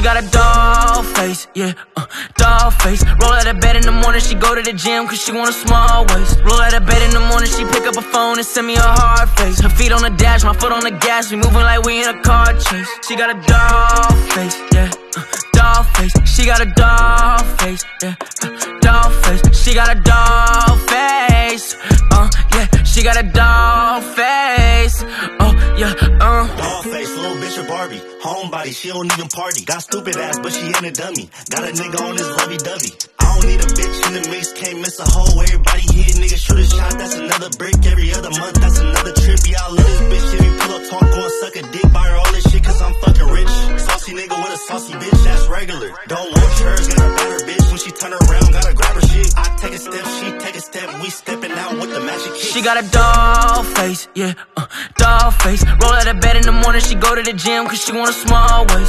got a doll face, yeah, doll face. Roll out of bed in the morning, she go to the gym cause she want a small waist. Roll out of bed in the morning, she pick up a phone and send me a hard face. Her feet on the dash, my foot on the gas, we moving like we in a car chase. She got a doll face, yeah, doll face. She got a doll face, yeah, doll face. She got a doll face, yeah. She got a doll face, yeah, Doll face, little bitch a Barbie. Homebody, she don't even party. Got stupid ass, but she ain't a dummy. Got a nigga on his lovey-dovey. I don't need a bitch in the mix, can't miss a hoe. Everybody hit, nigga, shoot a shot, that's another brick. Every other month, that's another trip. Yeah, I love this bitch. If you pull up, talk, go and suck a dick. Buy her all this shit, cause I'm fucking rich. Saucy nigga with a saucy bitch, that's regular. Don't want hers, gotta bat her bitch. When she turn around, gotta grab her shit. I take a step, she take a step. We stepping out with the magic kick. She got a doll face, yeah, doll face. Roll out of bed in the morning, she go to the gym cause she want a small waist.